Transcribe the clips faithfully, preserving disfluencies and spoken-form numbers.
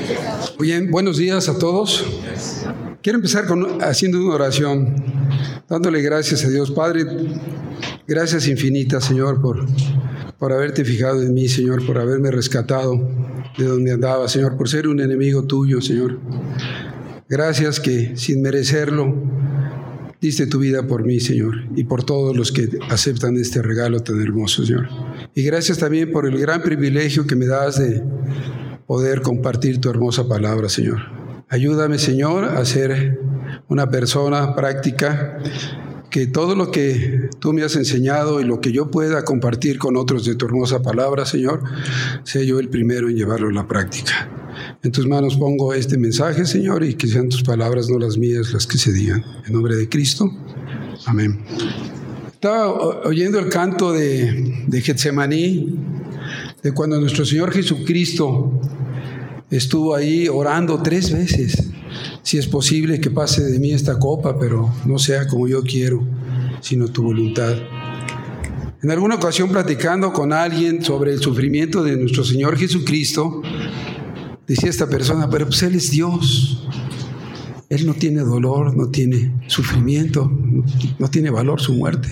Bien, buenos días a todos. Quiero empezar con, haciendo una oración, dándole gracias a Dios. Padre, gracias infinitas, Señor, por, por haberte fijado en mí, Señor, por haberme rescatado de donde andaba, Señor, por ser un enemigo tuyo, Señor. Gracias que sin merecerlo diste tu vida por mí, Señor, y por todos los que aceptan este regalo tan hermoso, Señor. Y gracias también por el gran privilegio que me das de poder compartir tu hermosa palabra, Señor. Ayúdame, Señor, a ser una persona práctica, que todo lo que tú me has enseñado y lo que yo pueda compartir con otros de tu hermosa palabra, Señor, sea yo el primero en llevarlo a la práctica. En tus manos pongo este mensaje, Señor, y que sean tus palabras, no las mías, las que se digan. En nombre de Cristo, amén. Estaba oyendo el canto de, de Getsemaní, de cuando nuestro Señor Jesucristo estuvo ahí orando tres veces. Si es posible que pase de mí esta copa, pero no sea como yo quiero, sino tu voluntad. En alguna ocasión, platicando con alguien sobre el sufrimiento de nuestro Señor Jesucristo, decía esta persona, pero pues Él es Dios. Él no tiene dolor, no tiene sufrimiento, no tiene valor su muerte.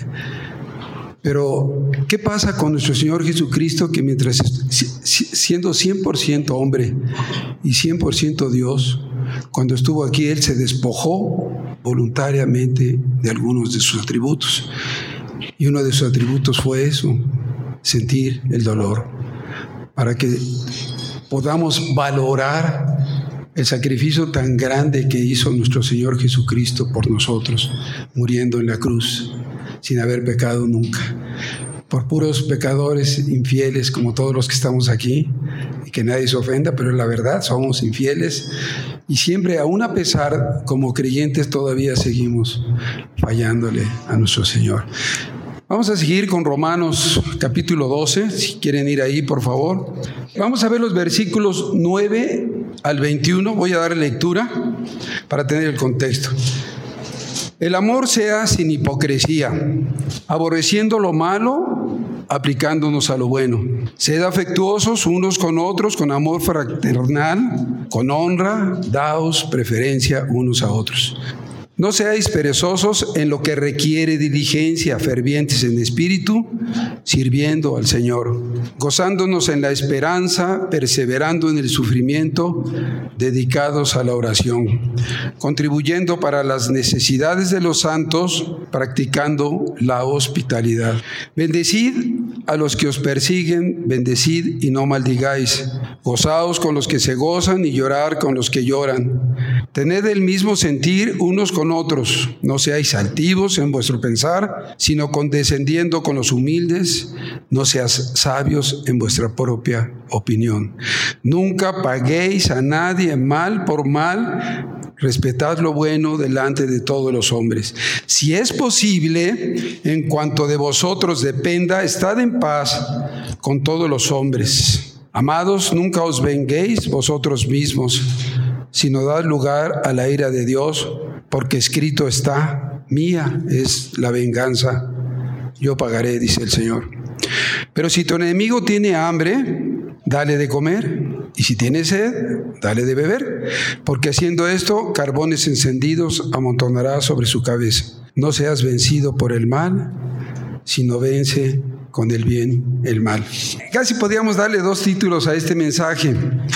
Pero, ¿qué pasa con nuestro Señor Jesucristo, que mientras siendo cien por ciento hombre y cien por ciento Dios, cuando estuvo aquí, Él se despojó voluntariamente de algunos de sus atributos? Y uno de sus atributos fue eso, sentir el dolor, para que podamos valorar el sacrificio tan grande que hizo nuestro Señor Jesucristo por nosotros, muriendo en la cruz, sin haber pecado nunca, por puros pecadores infieles como todos los que estamos aquí, y que nadie se ofenda, pero la verdad somos infieles, y siempre, aún a pesar, como creyentes, todavía seguimos fallándole a nuestro Señor. Vamos a seguir con Romanos capítulo doce, si quieren ir ahí, por favor. Vamos a ver los versículos nueve al veintiuno, voy a dar lectura para tener el contexto. El amor sea sin hipocresía, aborreciendo lo malo, aplicándonos a lo bueno. Sed afectuosos unos con otros, con amor fraternal, con honra, daos preferencia unos a otros. No seáis perezosos en lo que requiere diligencia, fervientes en espíritu, sirviendo al Señor, gozándonos en la esperanza, perseverando en el sufrimiento, dedicados a la oración, contribuyendo para las necesidades de los santos, practicando la hospitalidad. Bendecid a los que os persiguen, bendecid y no maldigáis. Gozaos con los que se gozan y llorar con los que lloran. Tened el mismo sentir unos con otros. No seáis altivos en vuestro pensar, sino condescendiendo con los humildes. No seas sabios en vuestra propia opinión. Nunca paguéis a nadie mal por mal. Respetad lo bueno delante de todos los hombres. Si es posible, en cuanto de vosotros dependa, estad en paz con todos los hombres. Amados, nunca os venguéis vosotros mismos, sino dad lugar a la ira de Dios, porque escrito está, mía es la venganza, yo pagaré, dice el Señor. Pero si tu enemigo tiene hambre, dale de comer, y si tiene sed, dale de beber, porque haciendo esto, carbones encendidos amontonará sobre su cabeza. No seas vencido por el mal, sino vence con el bien el mal. Casi podríamos darle dos títulos a este mensaje.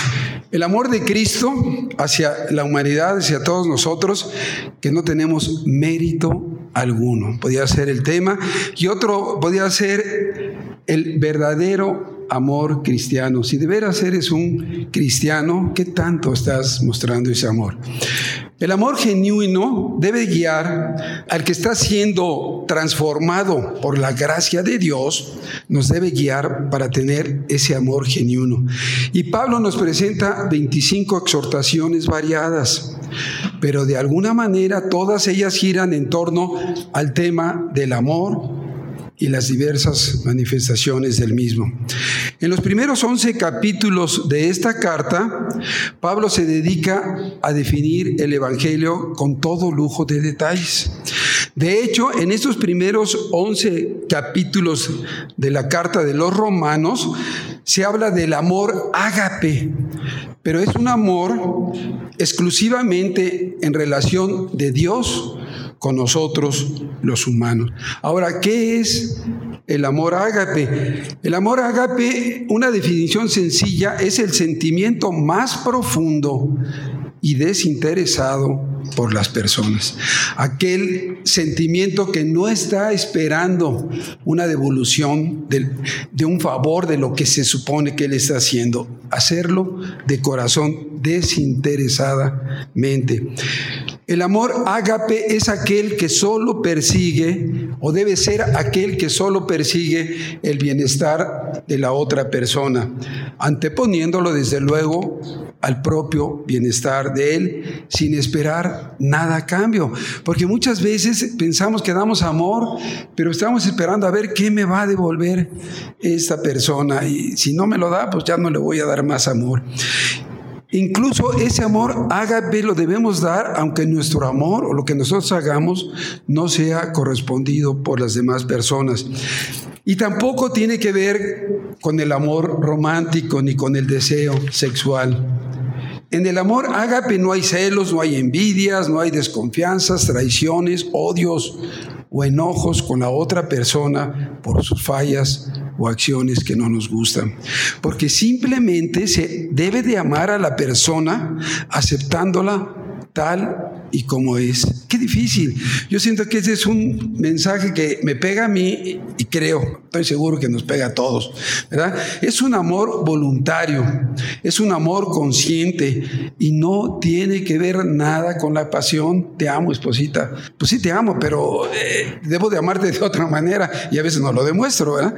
El amor de Cristo hacia la humanidad, hacia todos nosotros, que no tenemos mérito alguno. Podría ser el tema. Y otro podría ser el verdadero amor cristiano. Si de veras eres un cristiano, ¿qué tanto estás mostrando ese amor? El amor genuino debe guiar al que está siendo transformado por la gracia de Dios, nos debe guiar para tener ese amor genuino. Y Pablo nos presenta veinticinco exhortaciones variadas, pero de alguna manera todas ellas giran en torno al tema del amor y las diversas manifestaciones del mismo. En los primeros once capítulos de esta carta, Pablo se dedica a definir el Evangelio con todo lujo de detalles. De hecho, en estos primeros once capítulos de la carta de los Romanos, se habla del amor ágape, pero es un amor exclusivamente en relación de Dios con nosotros los humanos. Ahora, ¿qué es el amor ágape? El amor ágape, una definición sencilla, es el sentimiento más profundo y desinteresado por las personas. Aquel sentimiento que no está esperando una devolución de, de un favor de lo que se supone que él está haciendo. Hacerlo de corazón, desinteresadamente. El amor ágape es aquel que solo persigue, o debe ser aquel que solo persigue el bienestar de la otra persona, anteponiéndolo desde luego al propio bienestar de él, sin esperar nada a cambio. Porque muchas veces pensamos que damos amor, pero estamos esperando a ver qué me va a devolver esta persona. Y si no me lo da, pues ya no le voy a dar más amor. Incluso ese amor ágape lo debemos dar, aunque nuestro amor o lo que nosotros hagamos no sea correspondido por las demás personas. Y tampoco tiene que ver con el amor romántico ni con el deseo sexual. En el amor ágape no hay celos, no hay envidias, no hay desconfianzas, traiciones, odios o enojos con la otra persona por sus fallas o acciones que no nos gustan. Porque simplemente se debe de amar a la persona aceptándola tal y como es. Qué difícil. Yo siento que ese es un mensaje que me pega a mí y creo, estoy seguro que nos pega a todos, ¿verdad? Es un amor voluntario, es un amor consciente y no tiene que ver nada con la pasión. Te amo, esposita. Pues sí te amo, pero eh, debo de amarte de otra manera y a veces no lo demuestro, ¿verdad?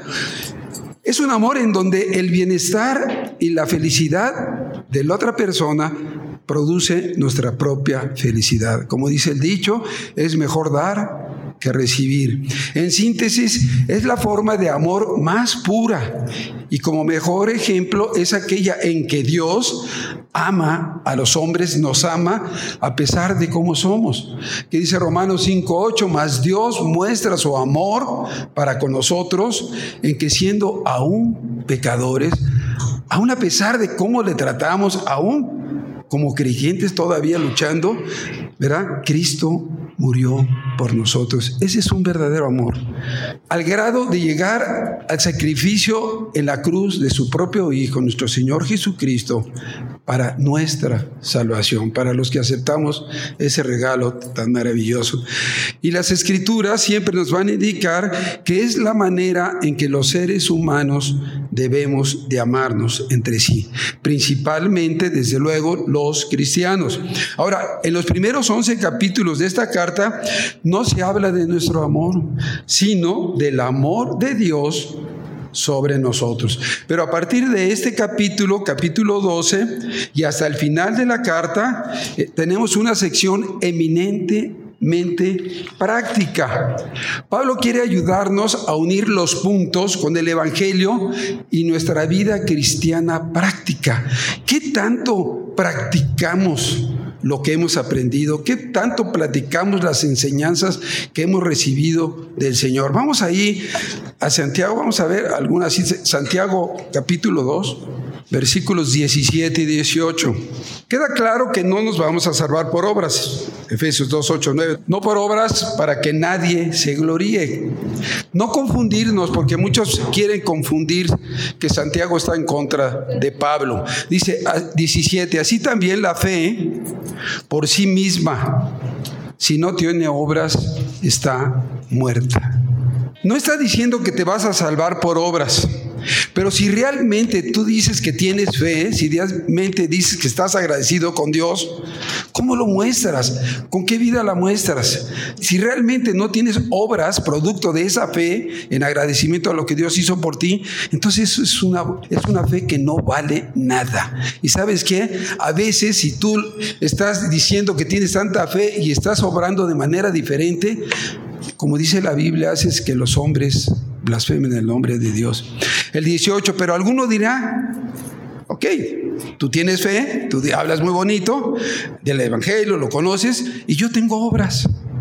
Es un amor en donde el bienestar y la felicidad de la otra persona produce nuestra propia felicidad. Como dice el dicho, es mejor dar que recibir. En síntesis, es la forma de amor más pura y como mejor ejemplo es aquella en que Dios ama a los hombres, nos ama a pesar de cómo somos. Que dice Romanos cinco ocho, mas Dios muestra su amor para con nosotros en que siendo aún pecadores, aún a pesar de cómo le tratamos, aún como creyentes todavía luchando, ¿verdad? Cristo murió por nosotros. Ese es un verdadero amor. Al grado de llegar al sacrificio en la cruz de su propio Hijo, nuestro Señor Jesucristo, para nuestra salvación, para los que aceptamos ese regalo tan maravilloso. Y las Escrituras siempre nos van a indicar que es la manera en que los seres humanos debemos de amarnos entre sí, principalmente, desde luego, los cristianos. Ahora, en los primeros once capítulos de esta carta no se habla de nuestro amor, sino del amor de Dios sobre nosotros. Pero a partir de este capítulo, capítulo doce, y hasta el final de la carta, eh, tenemos una sección eminentemente práctica. Pablo quiere ayudarnos a unir los puntos con el Evangelio y nuestra vida cristiana práctica. ¿Qué tanto practicamos lo que hemos aprendido? ¿Qué tanto platicamos las enseñanzas que hemos recibido del Señor? Vamos ahí a Santiago, vamos a ver algunas. Santiago capítulo dos, versículos diecisiete y dieciocho. Queda claro que no nos vamos a salvar por obras. Efesios dos, ocho, nueve. No por obras para que nadie se gloríe. No confundirnos, porque muchos quieren confundir que Santiago está en contra de Pablo. Dice diecisiete, así también la fe por sí misma, si no tiene obras, está muerta. No está diciendo que te vas a salvar por obras, pero si realmente tú dices que tienes fe, si realmente dices que estás agradecido con Dios, ¿cómo lo muestras? ¿Con qué vida la muestras? Si realmente no tienes obras producto de esa fe en agradecimiento a lo que Dios hizo por ti, entonces eso es una, es una fe que no vale nada. ¿Y sabes qué? A veces si tú estás diciendo que tienes tanta fe y estás obrando de manera diferente, como dice la Biblia, haces que los hombres blasfemen el nombre de Dios. El dieciocho, pero alguno dirá, ok, tú tienes fe, tú hablas muy bonito del Evangelio, lo conoces, y yo tengo obras.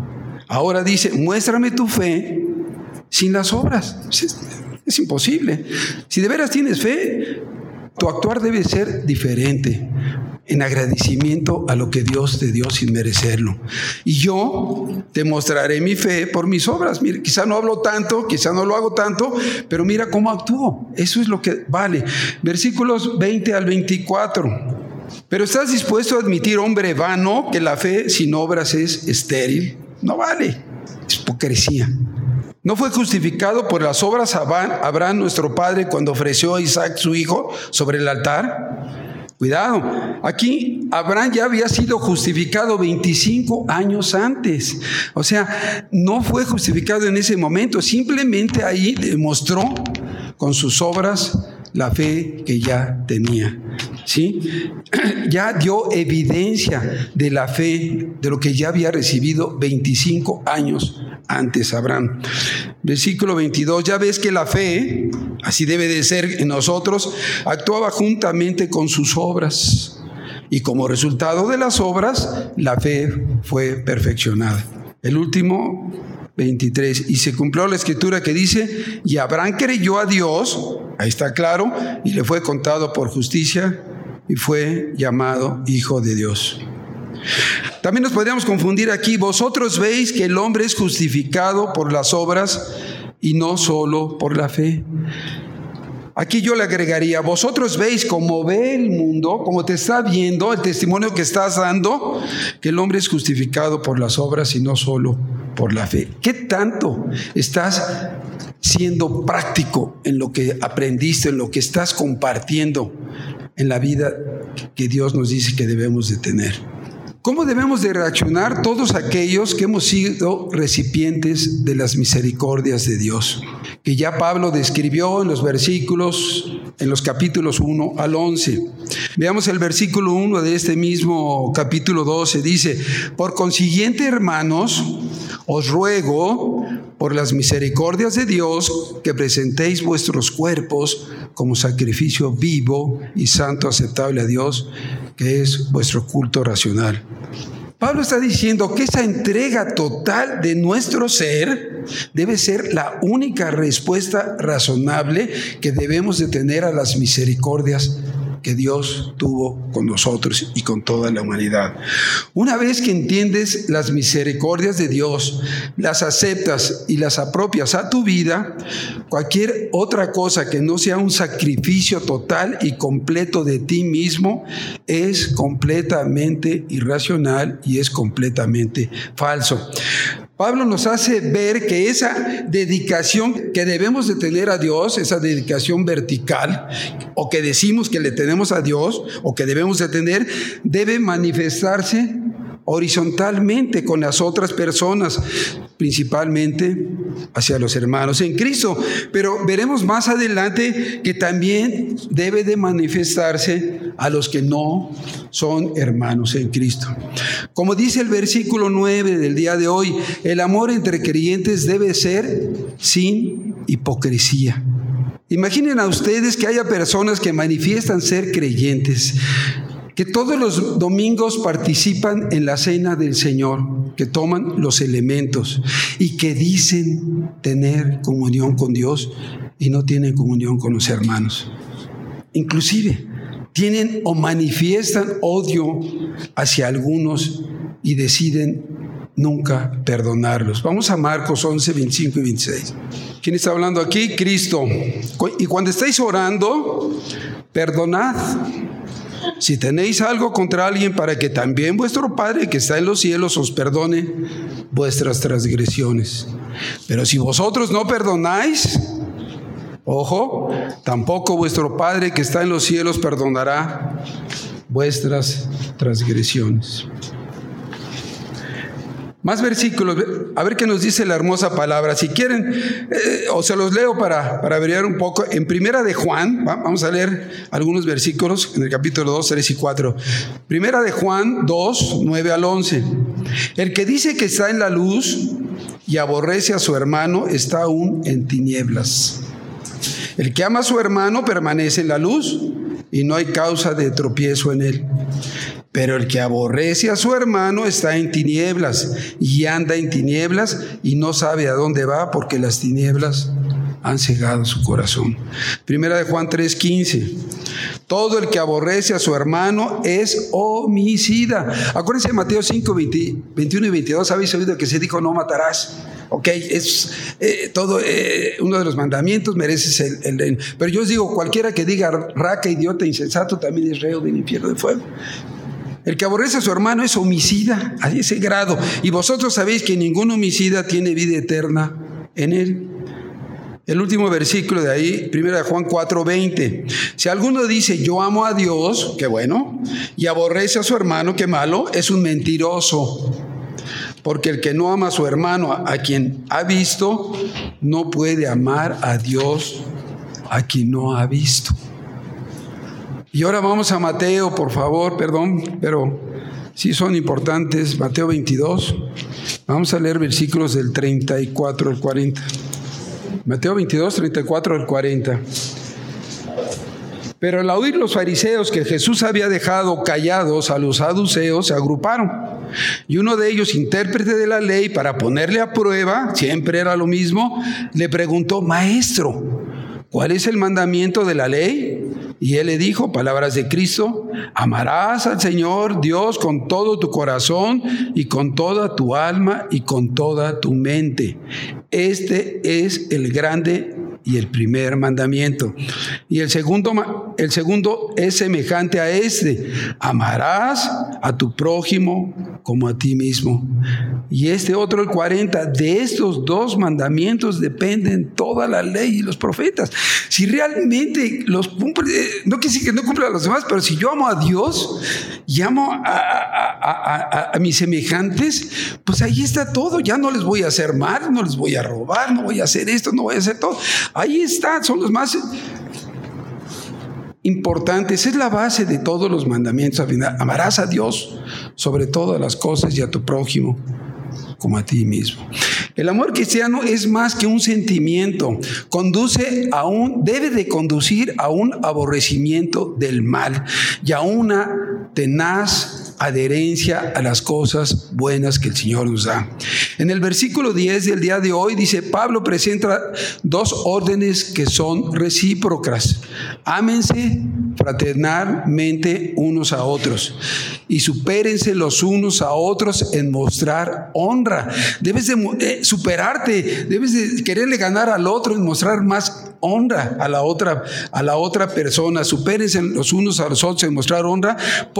Ahora dice, muéstrame tu fe sin las obras. Es, es imposible. Si de veras tienes fe, tu actuar debe ser diferente, en agradecimiento a lo que Dios te dio sin merecerlo. Y yo te mostraré mi fe por mis obras. Mira, quizá no hablo tanto, quizá no lo hago tanto, pero mira cómo actúo. Eso es lo que vale. Versículos veinte al veinticuatro. Pero ¿estás dispuesto a admitir, hombre vano, que la fe sin obras es estéril? No vale. Es hipocresía. ¿No fue justificado por las obras Abraham, nuestro padre, cuando ofreció a Isaac su hijo sobre el altar? Cuidado, aquí Abraham ya había sido justificado veinticinco años antes. O sea, no fue justificado en ese momento, simplemente ahí demostró con sus obras la fe que ya tenía. ¿Sí? Ya dio evidencia de la fe, de lo que ya había recibido veinticinco años antes Abraham. Versículo veintidós, ya ves que la fe, así debe de ser en nosotros, actuaba juntamente con sus obras. Y como resultado de las obras, la fe fue perfeccionada. El último, veintitrés, y se cumplió la escritura que dice, y Abraham creyó a Dios, ahí está claro, y le fue contado por justicia, y fue llamado hijo de Dios. También nos podríamos confundir aquí. Vosotros veis que el hombre es justificado por las obras y no solo por la fe. Aquí yo le agregaría, vosotros veis como ve el mundo, como te está viendo, el testimonio que estás dando, que el hombre es justificado por las obras y no solo por la fe. ¿Qué tanto estás siendo práctico en lo que aprendiste, en lo que estás compartiendo en la vida que Dios nos dice que debemos de tener? ¿Cómo debemos de reaccionar todos aquellos que hemos sido recipientes de las misericordias de Dios? Que ya Pablo describió en los versículos, en los capítulos uno al once. Veamos el versículo uno de este mismo capítulo doce. Dice, por consiguiente, hermanos, os ruego por las misericordias de Dios que presentéis vuestros cuerpos como sacrificio vivo y santo aceptable a Dios, que es vuestro culto racional. Pablo está diciendo que esa entrega total de nuestro ser debe ser la única respuesta razonable que debemos de tener a las misericordias que Dios tuvo con nosotros y con toda la humanidad. Una vez que entiendes las misericordias de Dios, las aceptas y las apropias a tu vida, cualquier otra cosa que no sea un sacrificio total y completo de ti mismo es completamente irracional y es completamente falso. Pablo nos hace ver que esa dedicación que debemos de tener a Dios, esa dedicación vertical, o que decimos que le tenemos a Dios, o que debemos de tener, debe manifestarse horizontalmente con las otras personas, principalmente hacia los hermanos en Cristo. Pero veremos más adelante que también debe de manifestarse a los que no son hermanos en Cristo. Como dice el versículo nueve del día de hoy, el amor entre creyentes debe ser sin hipocresía. Imaginen a ustedes que haya personas que manifiestan ser creyentes, que todos los domingos participan en la cena del Señor, que toman los elementos y que dicen tener comunión con Dios y no tienen comunión con los hermanos. Inclusive tienen o manifiestan odio hacia algunos y deciden nunca perdonarlos. Vamos a Marcos once, veinticinco y veintiséis. ¿Quién está hablando aquí? Cristo. Y cuando estáis orando, perdonad si tenéis algo contra alguien, para que también vuestro Padre que está en los cielos os perdone vuestras transgresiones. Pero si vosotros no perdonáis, ojo, tampoco vuestro Padre que está en los cielos perdonará vuestras transgresiones. Más versículos, a ver qué nos dice la hermosa palabra. Si quieren, eh, o se los leo para, para abreviar un poco. En Primera de Juan, vamos a leer algunos versículos en el capítulo dos, tres y cuatro. Primera de Juan dos, nueve al once. El que dice que está en la luz y aborrece a su hermano está aún en tinieblas. El que ama a su hermano permanece en la luz y no hay causa de tropiezo en él. Pero el que aborrece a su hermano está en tinieblas y anda en tinieblas y no sabe a dónde va porque las tinieblas han cegado su corazón. Primera de Juan tres quince. Todo el que aborrece a su hermano es homicida. Acuérdense de Mateo cinco, veinte, veintiuno y veintidós. Habéis oído que se dijo no matarás. Ok, es eh, todo eh, uno de los mandamientos, mereces el, el... Pero yo os digo, cualquiera que diga raca, idiota, insensato, también es reo del infierno de fuego. El que aborrece a su hermano es homicida a ese grado. Y vosotros sabéis que ningún homicida tiene vida eterna en él. El último versículo de ahí, primera de Juan cuatro veinte. Si alguno dice yo amo a Dios, qué bueno, y aborrece a su hermano, qué malo, es un mentiroso. Porque el que no ama a su hermano, a, a quien ha visto, no puede amar a Dios a quien no ha visto. Y ahora vamos a Mateo, por favor, perdón, pero sí son importantes. Mateo veintidós. Vamos a leer versículos del treinta y cuatro al cuarenta. Mateo veintidós, treinta y cuatro al cuarenta. Pero al oír los fariseos que Jesús había dejado callados a los saduceos, se agruparon. Y uno de ellos, intérprete de la ley, para ponerle a prueba, siempre era lo mismo, le preguntó: Maestro, ¿cuál es el mandamiento de la ley? Y él le dijo, palabras de Cristo: amarás al Señor Dios con todo tu corazón y con toda tu alma y con toda tu mente. Este es el grande y el primer mandamiento. Y el segundo, el segundo es semejante a este: amarás a tu prójimo como a ti mismo. Y este otro, el cuarenta, de estos dos mandamientos dependen toda la ley y los profetas. Si realmente los cumple, no quiere decir que no cumpla a los demás, pero si yo amo a Dios y amo a, a, a, a, a mis semejantes, pues ahí está todo. Ya no les voy a hacer mal, no les voy a robar, no voy a hacer esto, no voy a hacer todo. Ahí está, son los más importantes. Es la base de todos los mandamientos. Al final, amarás a Dios sobre todas las cosas y a tu prójimo como a ti mismo. El amor cristiano es más que un sentimiento, conduce a un, debe de conducir a un aborrecimiento del mal y a una tenaz adherencia a las cosas buenas que el Señor nos da. En el versículo diez del día de hoy dice, Pablo presenta dos órdenes que son recíprocas: ámense fraternalmente unos a otros y supérense los unos a otros en mostrar honra. Debes de eh, superarte, debes de quererle ganar al otro en mostrar más honra a la otra, a la otra persona. Supérense los unos a los otros en mostrar honra.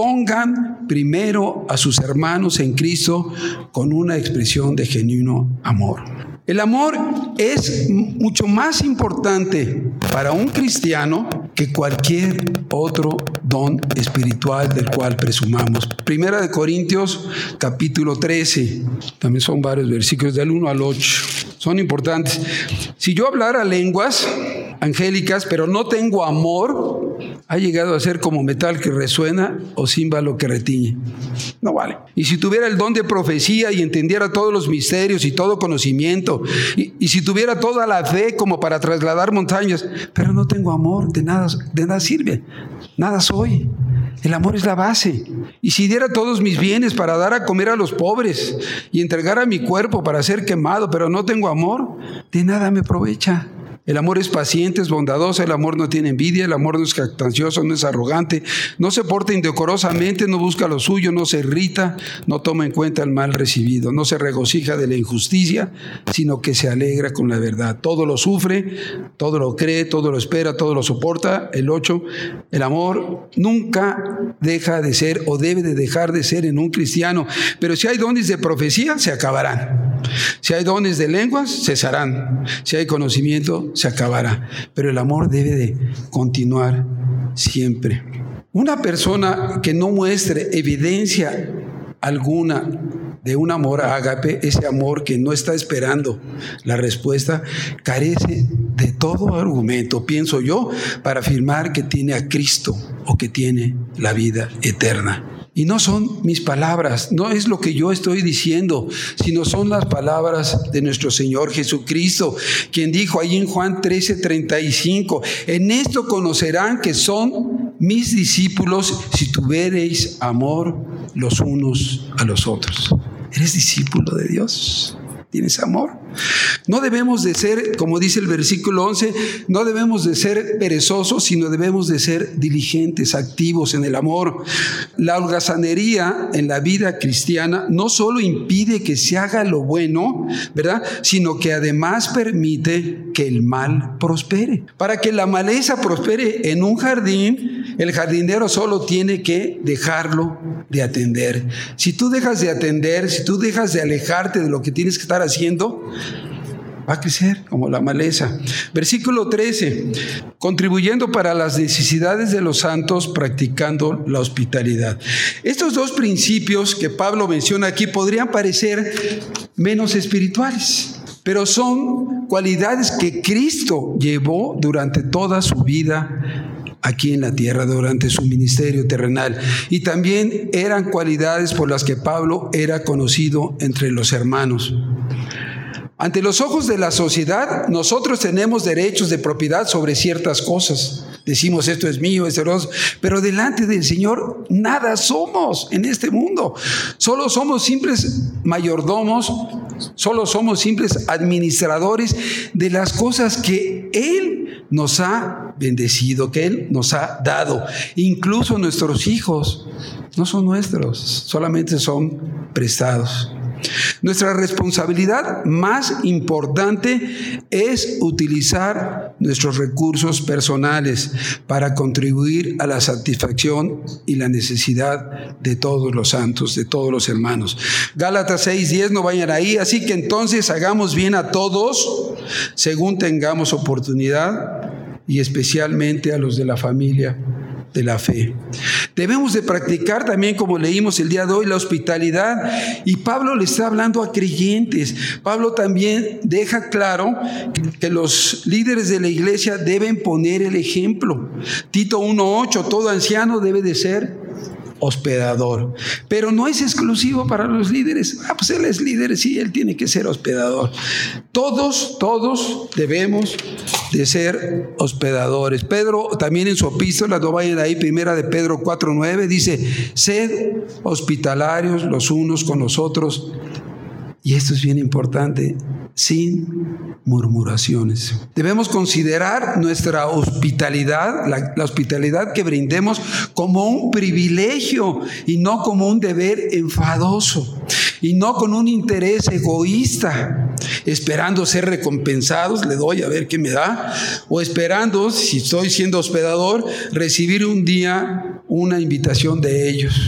Pongan primero a sus hermanos en Cristo con una expresión de genuino amor. El amor es mucho más importante para un cristiano que cualquier otro don espiritual del cual presumamos. Primera de Corintios, capítulo trece. También son varios versículos del uno al ocho. Son importantes. Si yo hablara lenguas angélicas, pero no tengo amor, ha llegado a ser como metal que resuena o címbalo que retiñe. No vale. Y si tuviera el don de profecía y entendiera todos los misterios y todo conocimiento, y, y si tuviera toda la fe como para trasladar montañas, pero no tengo amor, de nada, de nada sirve. Nada soy. El amor es la base. Y si diera todos mis bienes para dar a comer a los pobres y entregara mi cuerpo para ser quemado, pero no tengo amor, de nada me aprovecha. El amor es paciente, es bondadoso, el amor no tiene envidia, el amor no es jactancioso, no es arrogante, no se porta indecorosamente, no busca lo suyo, no se irrita, no toma en cuenta el mal recibido, no se regocija de la injusticia, sino que se alegra con la verdad. Todo lo sufre, todo lo cree, todo lo espera, todo lo soporta. El ocho, el amor nunca deja de ser o debe de dejar de ser en un cristiano, pero si hay dones de profecía, se acabarán. Si hay dones de lenguas, cesarán. Si hay conocimiento, se acabará. Pero el amor debe de continuar siempre. Una persona que no muestre evidencia alguna de un amor ágape, ese amor que no está esperando la respuesta, carece de todo argumento, pienso yo, para afirmar que tiene a Cristo o que tiene la vida eterna. Y no son mis palabras, no es lo que yo estoy diciendo, sino son las palabras de nuestro Señor Jesucristo, quien dijo ahí en Juan trece, treinta y cinco, en esto conocerán que son mis discípulos si tuviereis amor los unos a los otros. ¿Eres discípulo de Dios? ¿Tienes amor? No debemos de ser, como dice el versículo once, no debemos de ser perezosos, sino debemos de ser diligentes, activos en el amor. La holgazanería en la vida cristiana no solo impide que se haga lo bueno, ¿verdad?, sino que además permite que el mal prospere. Para que la maleza prospere en un jardín, el jardinero solo tiene que dejarlo de atender. Si tú dejas de atender, si tú dejas de alejarte de lo que tienes que estar haciendo, va a crecer como la maleza. Versículo trece, contribuyendo para las necesidades de los santos, practicando la hospitalidad. Estos dos principios que Pablo menciona aquí podrían parecer menos espirituales, pero son cualidades que Cristo llevó durante toda su vida aquí en la tierra, durante su ministerio terrenal, y también eran cualidades por las que Pablo era conocido entre los hermanos. Ante los ojos de la sociedad, nosotros tenemos derechos de propiedad sobre ciertas cosas. Decimos, esto es mío, esto es, pero delante del Señor nada somos en este mundo. Solo somos simples mayordomos, solo somos simples administradores de las cosas que Él nos ha bendecido, que Él nos ha dado. Incluso nuestros hijos no son nuestros, solamente son prestados. Nuestra responsabilidad más importante es utilizar nuestros recursos personales para contribuir a la satisfacción y la necesidad de todos los santos, de todos los hermanos. Gálatas seis diez, no vayan ahí. Así que entonces hagamos bien a todos según tengamos oportunidad, y especialmente a los de la familia de la fe. Debemos de practicar también, como leímos el día de hoy, la hospitalidad, y Pablo le está hablando a creyentes. Pablo también deja claro que los líderes de la iglesia deben poner el ejemplo. Tito uno ocho, todo anciano debe de ser hospedador, pero no es exclusivo para los líderes. Ah, pues él es líder, sí, él tiene que ser hospedador. Todos, todos debemos de ser hospedadores. Pedro también en su epístola, no vayan ahí, primera de Pedro cuatro nueve, dice, sed hospitalarios los unos con los otros, y esto es bien importante, sin murmuraciones. Debemos considerar nuestra hospitalidad, la, la hospitalidad que brindemos, como un privilegio y no como un deber enfadoso, y no con un interés egoísta, esperando ser recompensados, le doy a ver qué me da, o esperando, si estoy siendo hospedador, recibir un día una invitación de ellos.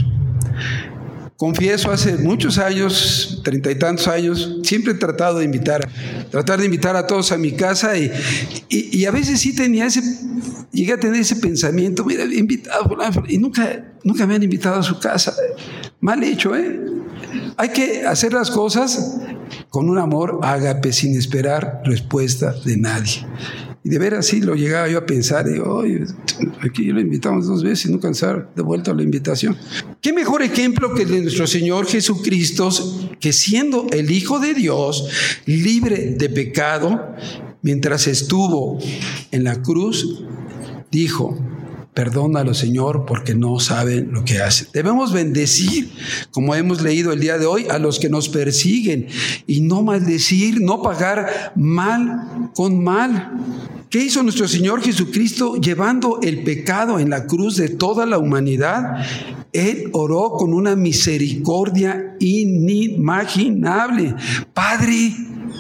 Confieso, hace muchos años, treinta y tantos años, siempre he tratado de invitar, tratar de invitar a todos a mi casa, y, y, y a veces sí tenía ese, llegué a tener ese pensamiento, mira, he invitado, y nunca, nunca me han invitado a su casa. Mal hecho, ¿eh? Hay que hacer las cosas con un amor ágape, sin esperar respuesta de nadie. Y de veras sí lo llegaba yo a pensar, digo, oye, aquí lo invitamos dos veces y nunca nos ha devuelto la invitación. ¿Qué mejor ejemplo que el de nuestro Señor Jesucristo, que siendo el Hijo de Dios, libre de pecado, mientras estuvo en la cruz, dijo, perdónalo, Señor, porque no saben lo que hacen. Debemos bendecir, como hemos leído el día de hoy, a los que nos persiguen, y no maldecir, no pagar mal con mal. ¿Qué hizo nuestro Señor Jesucristo llevando el pecado en la cruz de toda la humanidad? Él oró con una misericordia inimaginable. Padre,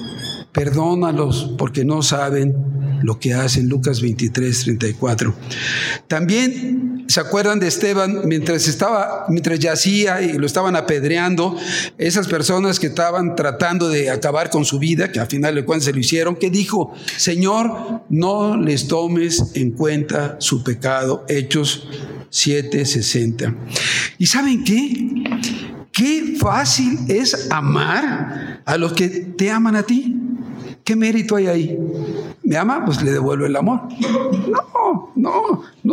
perdónalos porque no saben lo que hacen. Lucas veintitrés treinta y cuatro. También se acuerdan de Esteban mientras estaba, mientras yacía y lo estaban apedreando, esas personas que estaban tratando de acabar con su vida, que al final de cuentas se lo hicieron, que dijo, Señor, no les tomes en cuenta su pecado. Hechos siete sesenta. ¿Y saben qué? Qué fácil es amar a los que te aman a ti. ¿Qué mérito hay ahí? ¿Me ama? Pues le devuelvo el amor. No, no, no.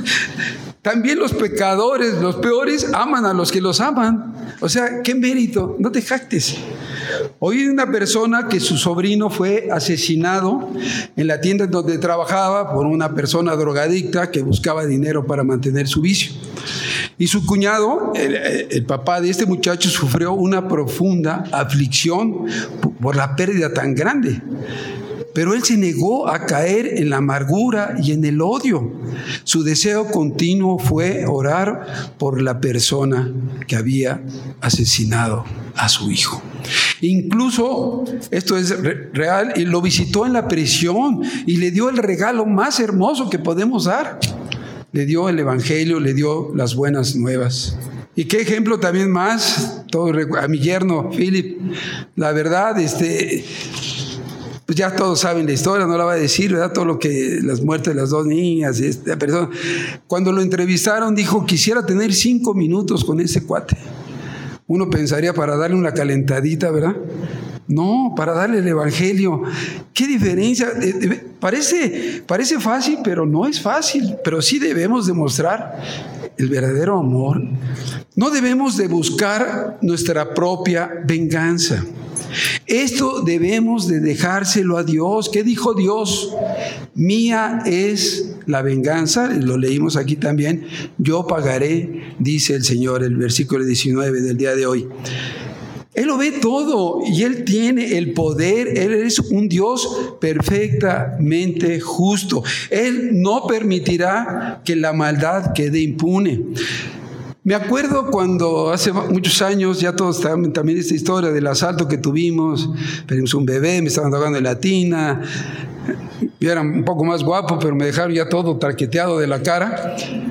También los pecadores, los peores, aman a los que los aman. O sea, ¿qué mérito? No te jactes. Oí de una persona que su sobrino fue asesinado en la tienda donde trabajaba por una persona drogadicta que buscaba dinero para mantener su vicio. Y su cuñado, el, el papá de este muchacho, sufrió una profunda aflicción por la pérdida tan grande. Pero él se negó a caer en la amargura y en el odio. Su deseo continuo fue orar por la persona que había asesinado a su hijo. Incluso, esto es real, y lo visitó en la prisión y le dio el regalo más hermoso que podemos dar. Le dio el evangelio, le dio las buenas nuevas. Y qué ejemplo también más, todo, a mi yerno Philip, la verdad, este... pues ya todos saben la historia, no la va a decir, ¿verdad? Todo lo que, las muertes de las dos niñas, esta persona. Cuando lo entrevistaron dijo, quisiera tener cinco minutos con ese cuate. Uno pensaría para darle una calentadita, ¿verdad? No, para darle el evangelio. ¿Qué diferencia? Parece, parece fácil, pero no es fácil. Pero sí debemos demostrar el verdadero amor. No debemos de buscar nuestra propia venganza. Esto debemos de dejárselo a Dios. ¿Qué dijo Dios? Mía es la venganza, lo leímos aquí también, yo pagaré, dice el Señor, el versículo diecinueve del día de hoy. Él lo ve todo y Él tiene el poder. Él es un Dios perfectamente justo. Él no permitirá que la maldad quede impune. Me acuerdo cuando hace muchos años, ya todos saben también esta historia del asalto que tuvimos, perdimos un bebé, me estaban tocando de la tina, yo era un poco más guapo, pero me dejaron ya todo traqueteado de la cara.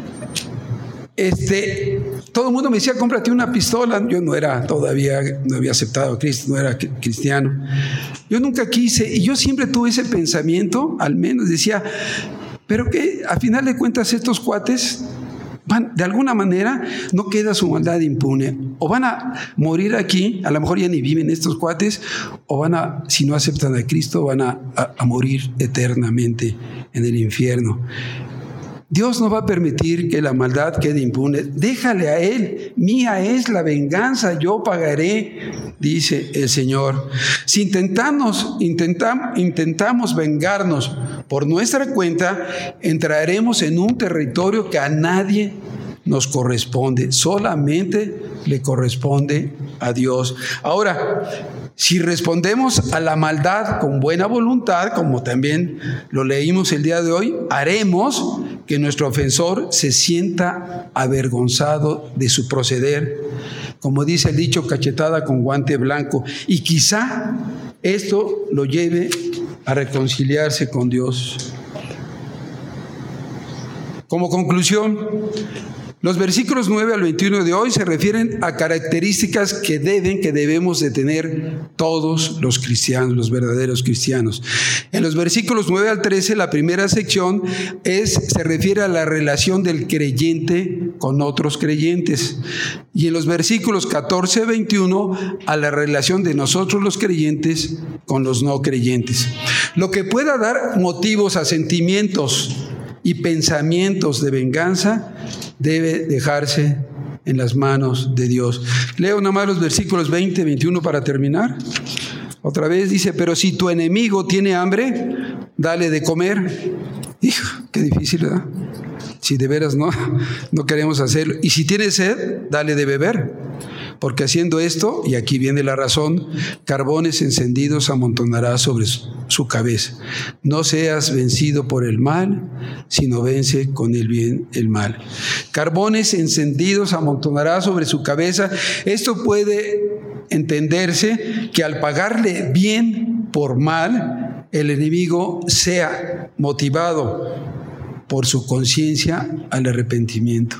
Este, todo el mundo me decía, cómprate una pistola. Yo no era todavía, no había aceptado a Cristo, no era cristiano. Yo nunca quise, y yo siempre tuve ese pensamiento, al menos decía, pero que a final de cuentas estos cuates van, de alguna manera no queda su maldad impune, o van a morir aquí, a lo mejor ya ni viven estos cuates, o van a, si no aceptan a Cristo, van a, a, a morir eternamente en el infierno. Dios no va a permitir que la maldad quede impune. Déjale a Él. Mía es la venganza, yo pagaré, dice el Señor. Si intentamos, intentamos, intentamos vengarnos por nuestra cuenta, entraremos en un territorio que a nadie nos corresponde. Solamente le corresponde a Dios. Ahora, si respondemos a la maldad con buena voluntad, como también lo leímos el día de hoy, haremos que nuestro ofensor se sienta avergonzado de su proceder. Como dice el dicho, cachetada con guante blanco. Y quizá esto lo lleve a reconciliarse con Dios. Como conclusión, los versículos nueve al veintiuno de hoy se refieren a características que deben, que debemos de tener todos los cristianos, los verdaderos cristianos. En los versículos nueve al trece, la primera sección es, se refiere a la relación del creyente con otros creyentes. Y en los versículos catorce a veintiuno, a la relación de nosotros los creyentes con los no creyentes. Lo que pueda dar motivos a sentimientos y pensamientos de venganza debe dejarse en las manos de Dios. Leo nada más los versículos veinte, veintiuno para terminar. Otra vez dice, pero si tu enemigo tiene hambre, dale de comer. Hijo, qué difícil, ¿verdad? Si de veras no, no queremos hacerlo. Y si tiene sed, dale de beber. Porque haciendo esto, y aquí viene la razón, carbones encendidos amontonará sobre su cabeza. No seas vencido por el mal, sino vence con el bien el mal. Carbones encendidos amontonará sobre su cabeza. Esto puede entenderse que al pagarle bien por mal, el enemigo sea motivado por su conciencia al arrepentimiento.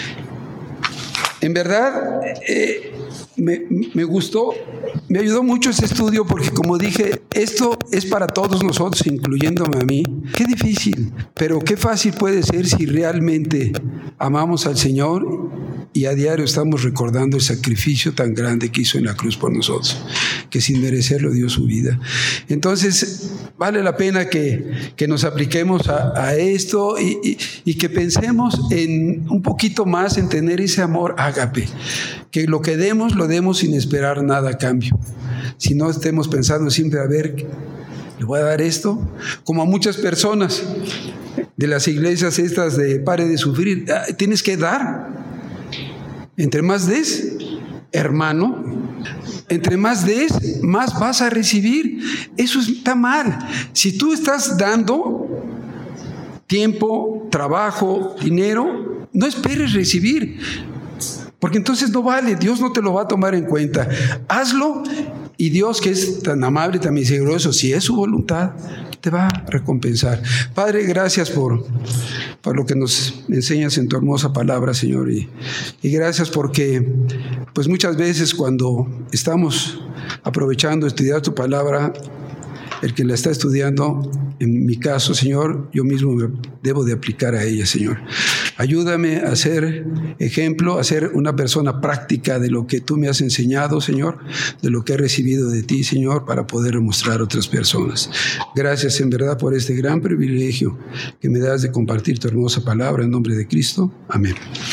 En verdad, eh, me, me gustó, me ayudó mucho este estudio porque, como dije, esto es para todos nosotros, incluyéndome a mí. Qué difícil, pero qué fácil puede ser si realmente amamos al Señor y a diario estamos recordando el sacrificio tan grande que hizo en la cruz por nosotros, que sin merecerlo dio su vida. Entonces, vale la pena que, que nos apliquemos a, a esto y, y, y que pensemos en un poquito más en tener ese amor ágape, que lo que demos, lo demos sin esperar nada a cambio. si no estemos pensando siempre, a ver, ¿le voy a dar esto? Como a muchas personas de las iglesias estas de pare de sufrir, tienes que dar. Entre más des, hermano, entre más des, más vas a recibir. Eso está mal. Si tú estás dando tiempo, trabajo, dinero, no esperes recibir, porque entonces no vale, Dios no te lo va a tomar en cuenta. Hazlo y Dios, que es tan amable y tan misericordioso, si es su voluntad, te va a recompensar. Padre, gracias por, por lo que nos enseñas en tu hermosa palabra, Señor, y, y gracias porque pues muchas veces cuando estamos aprovechando estudiar tu palabra, el que la está estudiando, en mi caso, Señor, yo mismo me debo de aplicar a ella, Señor. Ayúdame a ser ejemplo, a ser una persona práctica de lo que tú me has enseñado, Señor, de lo que he recibido de ti, Señor, para poder mostrar a otras personas. Gracias en verdad por este gran privilegio que me das de compartir tu hermosa palabra en nombre de Cristo. Amén.